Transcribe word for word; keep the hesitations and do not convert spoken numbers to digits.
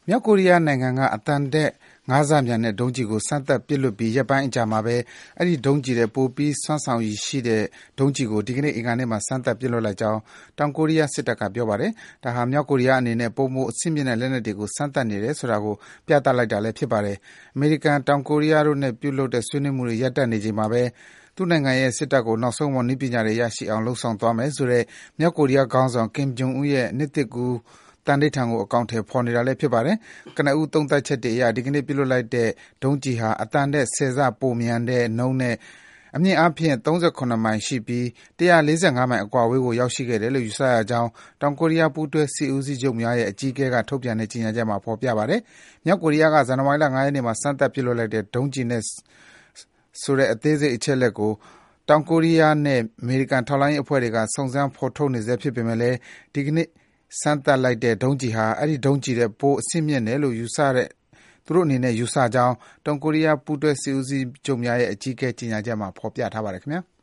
မြောက်ကိုရီးယားနိုင်ငံကအသံထက်ငါးဆမြန်တဲ့ဒုံးကျည်ကိုစမ်းသပ်ပစ်လွှတ်ပြီးရက်ပိုင်းအကြာမှာပဲအဲဒီဒုံးကျည်ထက်ပိုပြီးစွမ်းဆောင်ရည်ရှိတဲ့ဒုံးကျည်ကိုဒီကနေ့အင်္ဂါနေ့မှာစမ်းသပ်ပစ်လွှတ်လိုက်ကြောင်းတောင်ကိုရီးယားစစ်တပ်ကပြောပါတယ်။ဒါဟာမြောက်ကိုရီးယားအနေနဲ့ပိုမိုအဆင့်မြင့်တဲ့လက်နက်တွေကိုစမ်းသပ်နေတယ်ဆိုတာကိုပြသလိုက်တာလည်းဖြစ်ပါတယ်။အမေရိကန်၊တောင်ကိုရီးယားတို့နဲ့ပြုလုပ်တဲ့ဆွေးနွေးမှုတွေရပ်တန့်နေချိန်မှာပဲသူ့နိုင်ငံရဲ့စစ်တပ်ကိုနောက်ဆုံးပေါ်နည်းပညာတွေရရှိအောင်လုပ်ဆောင်သွားမယ်ဆိုတဲ့မြောက်ကိုရီးယားခေါင်းဆောင် Kim Jong Un ရဲ့နှစ်သစ်ကူးသန္နိဋ္ဌာန်ကိုအကောင်အထည်ဖော်နေတာလည်းဖြစ်ပါတယ်။ကနဦးသုံးသပ်ချက်တွေအရဒီကနေ့ပစ်လွှတ်လိုက်တဲ့ဒုံးကျည်ဟာအသံထက်ဆယ်ဆပိုမြန်တဲ့နှုန်းနဲ့အမြင့်အားဖြင့်၃၇မိုင်ရှိပြီး၁၄၅မိုင်အကွာအဝေးကိုရောက်ရှိခဲ့တယ်လို့ယူဆရကြောင်းတောင်ကိုရီးယားပူးတွဲစစ်ဦးစီးချုပ်များရဲ့အကြီးအကဲကထုတ်ပြန်တဲ့ကြေညာချက်မှာဖော်ပြပါတယ်။မြောက်ကိုရီးယားကဇန်နဝါရီလ၅ရက်နေ့မှာစမ်းသပ်ပစ်လွှတ်လိုက်တဲ့ဒုံးကျည်နဲ့ဆိုတဲ့အသေးစိတ်အချက်အလက်ကိုတောင်ကိုရီးယားနဲ့အမေရိကန်ထောက်လှမ်းရေးအဖွဲ့တွေကစုံစမ်းဖော်ထုတ်နေဆဲဖြစ်ပေမဲ့လည်းဒီကနေ့စမ်းသပ်လိုက်တဲ့ဒုံးကျည်ဟာအဲဒီဒုံးကျည်ထက်ပိုအဆင့်မြင့်တယ်လို့ယူဆတဲ့သူတို့အနေနဲ့ယူဆကြောင်းတောင်ကိုရီးယားပူးတွဲစစ်ဦးစီးချုပ်များရဲ့အကြီးအကဲကြေညာချက်မှာဖော်ပြထားပါတယ်ခင်ဗျာ။